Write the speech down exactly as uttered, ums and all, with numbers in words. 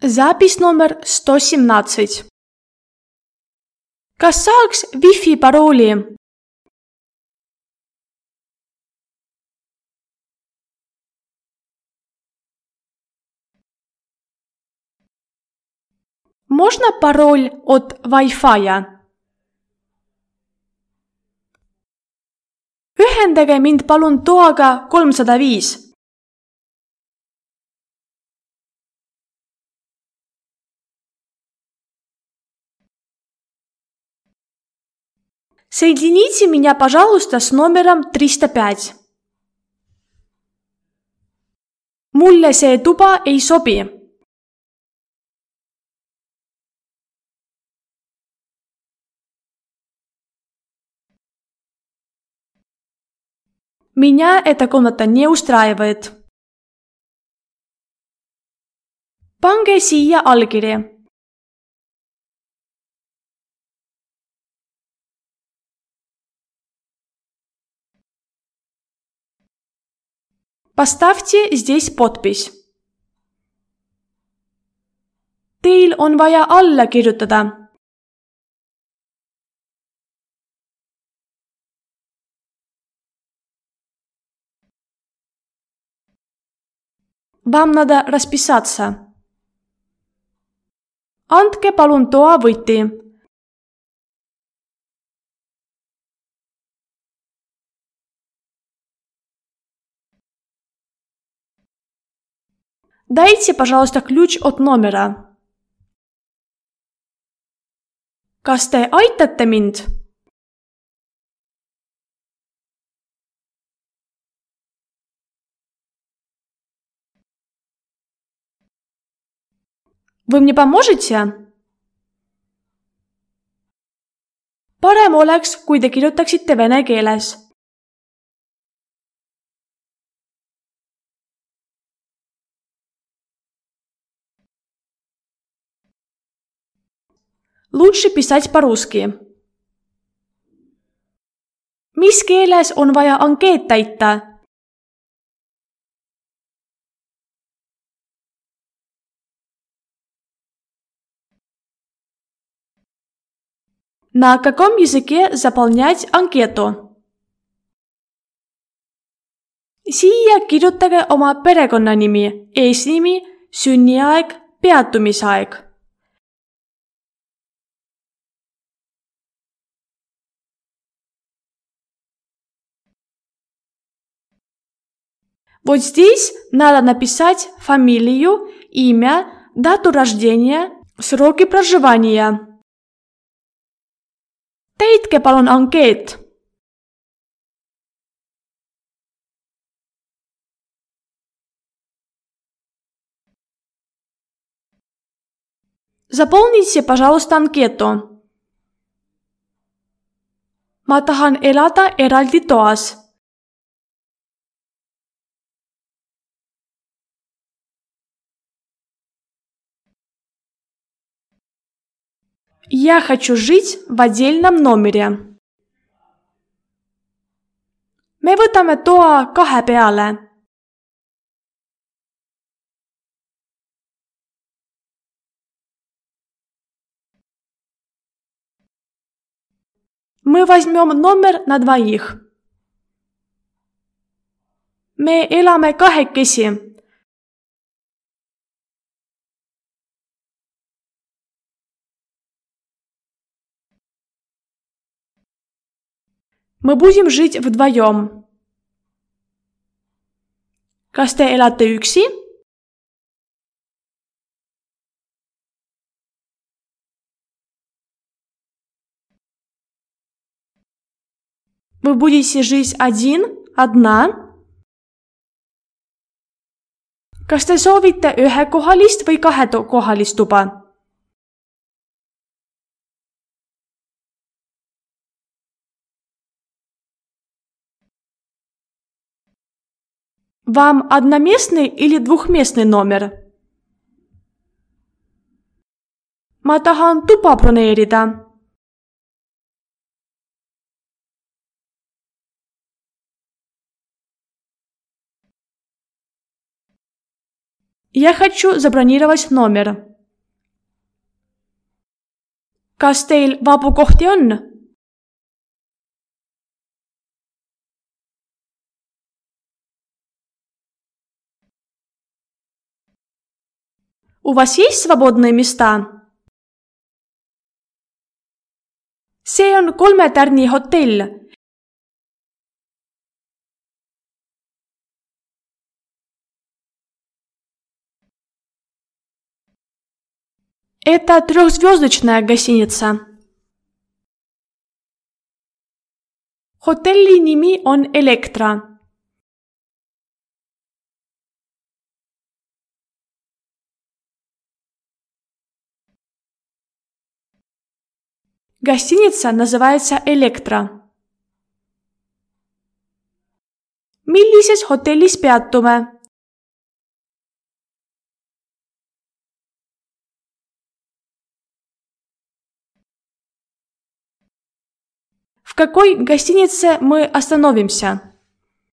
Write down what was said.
Запись номер сто семнадцать. Kas saaks wifi parooli? Можно пароль от Wi-Fi'я? Ühendage mind palun toaga kolmsada viis. Соедините меня, пожалуйста, с номером триста пять. Mulle see tuba ei sobi. Меня эта комната не устраивает. Pange siia allkiri. Поставьте здесь подпись. Teil on vaja alla kirjutada. Вам надо расписаться. Andke palun toa võti. Дайте, пожалуйста, ключ от номера. Kas te aitate mind? Вы мне поможете? Parem oleks, kui te kirjutaksite vene keeles. Лучше писать по-русски. Mis keeles on vaja ankeet täita? На каком языке заполнять анкету? Siia kirjutage oma perekonnanimi, eesnimi, sünniaeg, peatumisaeg. Вот здесь надо написать фамилию, имя, дату рождения, сроки проживания. Täitke palun ankeet. Заполните, пожалуйста, анкету. Ma tahan elada eraldi toas. Я хочу жить в отдельном номере. Me võtame toa kahe peale. Мы возьмем номер на двоих. Me elame kahekesi. Мы будем жить вдвоем. Kas te elate üksi? Вы будете жить один, одна? Kas te soovite ühekohalist või kahekohalist tuba? Вам одноместный или двухместный номер? Ma tahan tuba broneerida. Я хочу забронировать номер. Kas teil vabu kohti on? У вас есть свободные места? See on kolme tärni hotell. Это трехзвездочная гостиница. Hotelli nimi on Elektra. Гостиница называется Elektra. Millises hotellis peatume? В какой гостинице мы остановимся?